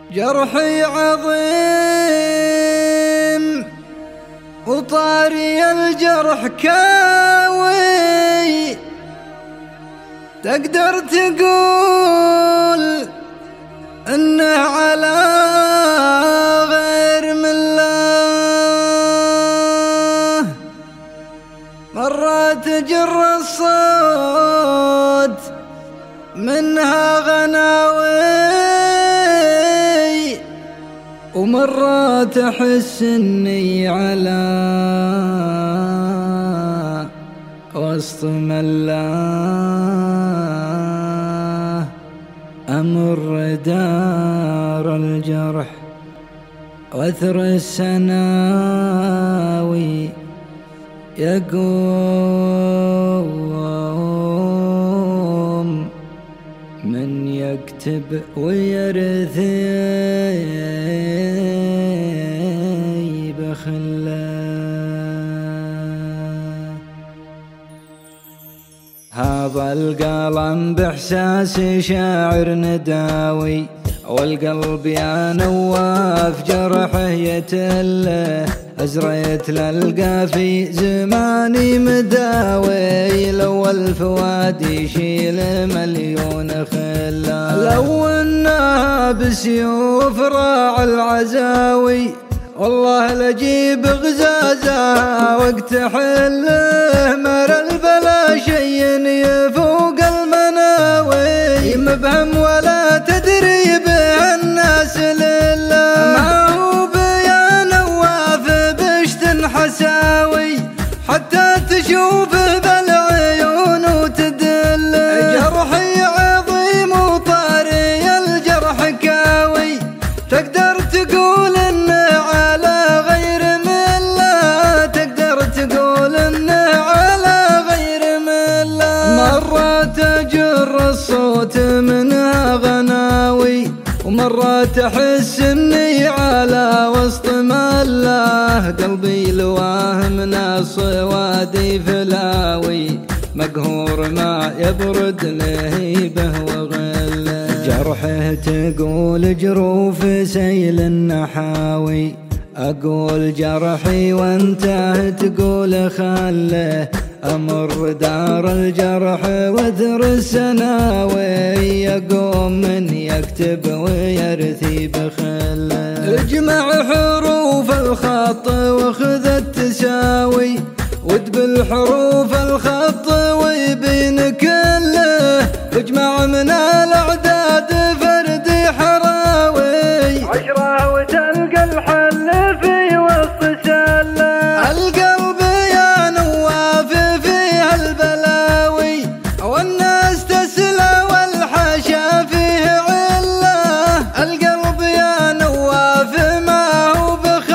جرحي عظيم وطاري الجرح كاوي، تقدر تقول انه على غير مله. مرة تجر الصوت منها غناوي، ومرة تحس اني على وسط ملاه. امر دار الجرح واثر السناوي، يقوم من يكتب ويرثي بخله. هذا القلم باحساس شاعر نداوي، والقلب يا نواف جرحه يتله. أزريت للقى في زماني مداوي، لو الفؤاد يشيل مليون خله. لو انها بسيوف راع العزاوي، والله لجيب غزازها واقتحله. مر البلا شي يفوق المناوي، مبهم ولا تدري به الناس لله. ما هو بيا نواف بشت حساوي، حتى تشوف بالعيون وتدل. جرحي عظيم وطاري الجرح كاوي، تقدر تقول انه على غير مله. تقدر تقول انه على غير مله. مرة تجر الصوت منها غناوي، ومرة تحس اني على وسط مله. قلبي لواه من الصوادي فلاوي، مقهور ما يبرد لهيبه وغله. جرحه تقول جروف سيل النحاوي، اقول جرحي وانته تقول خله. امر دار الجرح واثر السناوي، يقوم من يكتب ويرثي بخله. اجمع حروف الخط وخذ التساوي، ودبل حروف الخط ويبين كله. اجمع من الاعداد فرد حراوي، 10 وتلقى الحل في وسط سله. القلب يا نواف فيها البلاوي، والناس تسلى والحاشا فيه عله. القلب يا نواف ما هو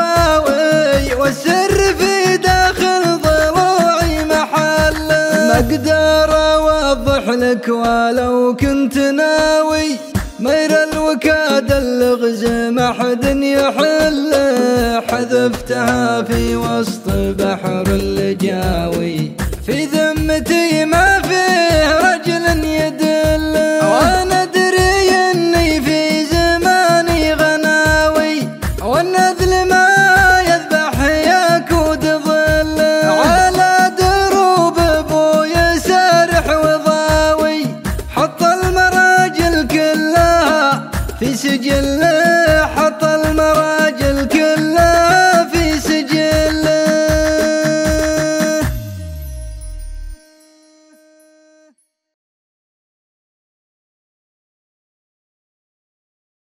بخاوي، والسر في داخل ضلوعي محله. ما اقدر اوضح لك ولو كنت ناوي، مير الوكاد اللغز ما حد يحله. حذفتها في وسط بحر اللجاوي، في ذمتي ما فيه رجل يدل. وانا ادري اني في زماني غناوي، والنذل ما يذبح يكود ظل. على دروب ابوي سارح وضاوي، حط المراجل كلها في سجل